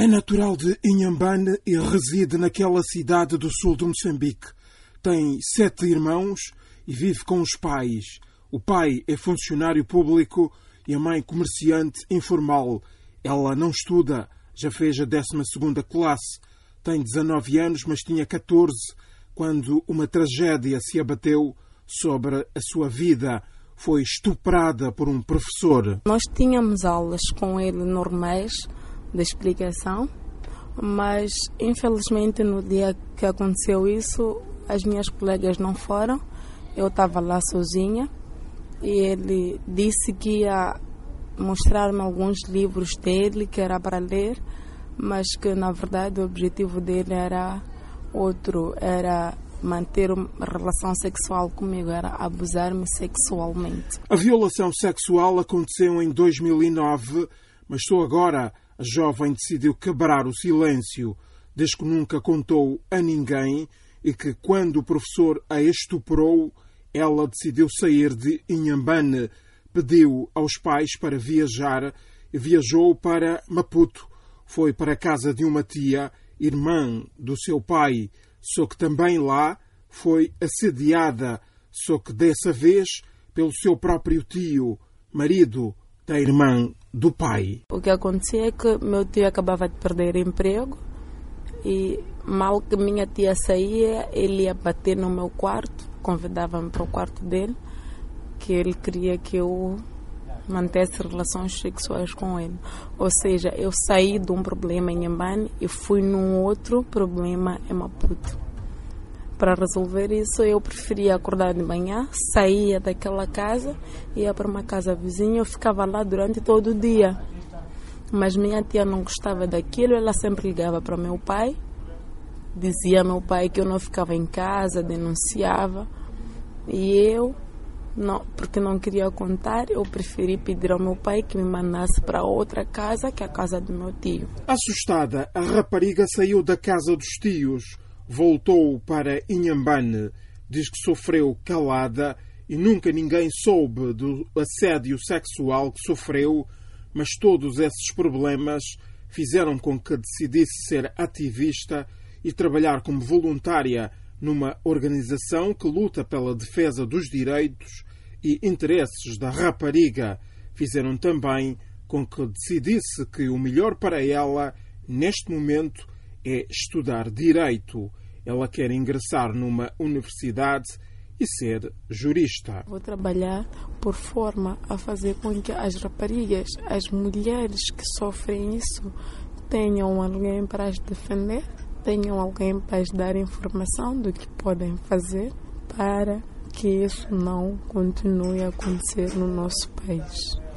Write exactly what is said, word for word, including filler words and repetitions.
É natural de Inhambane e reside naquela cidade do sul de Moçambique. Tem sete irmãos e vive com os pais. O pai é funcionário público e a mãe comerciante informal. Ela não estuda, já fez a décima segunda classe. Tem dezanove anos, mas tinha catorze quando uma tragédia se abateu sobre a sua vida. Foi estuprada por um professor. Nós tínhamos aulas com ele normais de explicação, mas infelizmente no dia que aconteceu isso, as minhas colegas não foram. Eu estava lá sozinha e ele disse que ia mostrar-me alguns livros dele que era para ler, mas que na verdade o objetivo dele era outro, era manter uma relação sexual comigo, era abusar-me sexualmente. A violação sexual aconteceu em dois mil e nove, mas só agora a jovem decidiu quebrar o silêncio, desde que nunca contou a ninguém e que quando o professor a estuprou, ela decidiu sair de Inhambane, pediu aos pais para viajar e viajou para Maputo. Foi para a casa de uma tia, irmã do seu pai, só que também lá foi assediada, só que dessa vez pelo seu próprio tio, marido da irmã do pai. O que acontecia é que meu tio acabava de perder emprego e mal que minha tia saía, ele ia bater no meu quarto, convidava-me para o quarto dele, que ele queria que eu mantesse relações sexuais com ele. Ou seja, eu saí de um problema em Inhambane e fui num outro problema em Maputo. Para resolver isso, eu preferia acordar de manhã, saía daquela casa, ia para uma casa vizinha, eu ficava lá durante todo o dia. Mas minha tia não gostava daquilo, ela sempre ligava para meu pai, dizia ao meu pai que eu não ficava em casa, denunciava. E eu, não, porque não queria contar, eu preferi pedir ao meu pai que me mandasse para outra casa, que é a casa do meu tio. Assustada, a rapariga saiu da casa dos tios, voltou para Inhambane, diz que sofreu calada e nunca ninguém soube do assédio sexual que sofreu, mas todos esses problemas fizeram com que decidisse ser ativista e trabalhar como voluntária numa organização que luta pela defesa dos direitos e interesses da rapariga. Fizeram também com que decidisse que o melhor para ela, neste momento, é estudar Direito. Ela quer ingressar numa universidade e ser jurista. Vou trabalhar por forma a fazer com que as raparigas, as mulheres que sofrem isso, tenham alguém para as defender, tenham alguém para as dar informação do que podem fazer para que isso não continue a acontecer no nosso país.